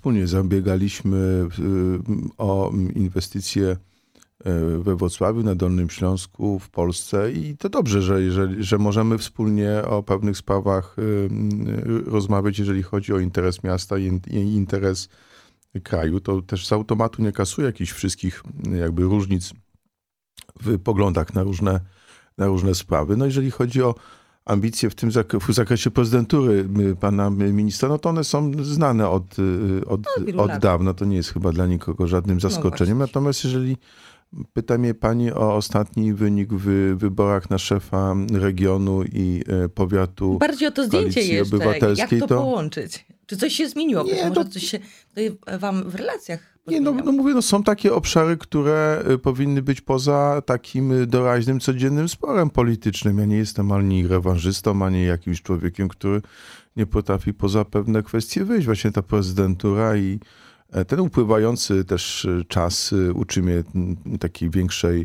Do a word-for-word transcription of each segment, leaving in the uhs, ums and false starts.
wspólnie zabiegaliśmy o inwestycje we Wrocławiu, na Dolnym Śląsku, w Polsce i to dobrze, że, jeżeli, że możemy wspólnie o pewnych sprawach rozmawiać, jeżeli chodzi o interes miasta i interes kraju. To też z automatu nie kasuje jakichś wszystkich jakby różnic w poglądach na różne, na różne sprawy. No jeżeli chodzi o ambicje w tym zak- w zakresie prezydentury pana ministra, no to one są znane od, od, no, od dawna. To nie jest chyba dla nikogo żadnym zaskoczeniem. No Natomiast jeżeli pyta mnie pani o ostatni wynik w wyborach na szefa regionu i powiatu bardziej o to zdjęcie jeszcze. Obywatelskiej, Jak to, to połączyć? Czy coś się zmieniło? Nie, Może no, coś się wam w relacjach Nie, no, no mówię, no są takie obszary, które powinny być poza takim doraźnym, codziennym sporem politycznym. Ja nie jestem ani rewanżystą, ani jakimś człowiekiem, który nie potrafi poza pewne kwestie wyjść. Właśnie ta prezydentura i ten upływający też czas uczy mnie takiej większej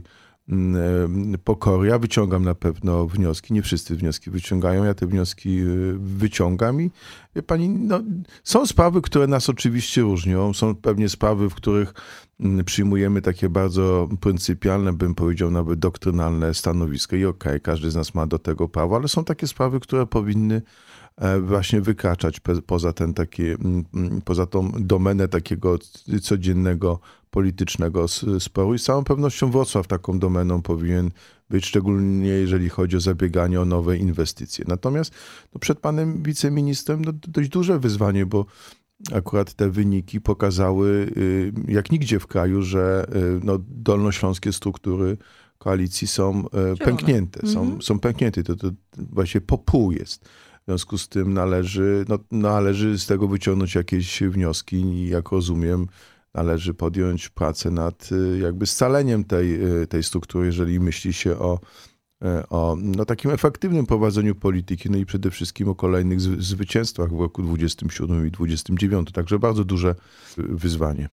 pokory. Ja wyciągam na pewno wnioski. Nie wszyscy wnioski wyciągają. Ja te wnioski wyciągam i wie pani, no, są sprawy, które nas oczywiście różnią. Są pewnie sprawy, w których przyjmujemy takie bardzo pryncypialne, bym powiedział nawet doktrynalne stanowisko i okej, okay, każdy z nas ma do tego prawo, ale są takie sprawy, które powinny właśnie wykraczać poza ten taki, poza tą domenę takiego codziennego politycznego sporu i z całą pewnością Wrocław taką domeną powinien być, szczególnie jeżeli chodzi o zabieganie o nowe inwestycje. Natomiast no, przed panem wiceministrem no, dość duże wyzwanie, bo akurat te wyniki pokazały jak nigdzie w kraju, że no, dolnośląskie struktury koalicji są pęknięte. Mhm. Są, są pęknięte. To, to właśnie po pół jest. W związku z tym należy, no, należy z tego wyciągnąć jakieś wnioski i jak rozumiem, należy podjąć pracę nad jakby scaleniem tej, tej struktury, jeżeli myśli się o, o no, takim efektywnym prowadzeniu polityki, no i przede wszystkim o kolejnych zwycięstwach w roku dwudziestym siódmym i dwudziestym dziewiątym. Także bardzo duże wyzwanie.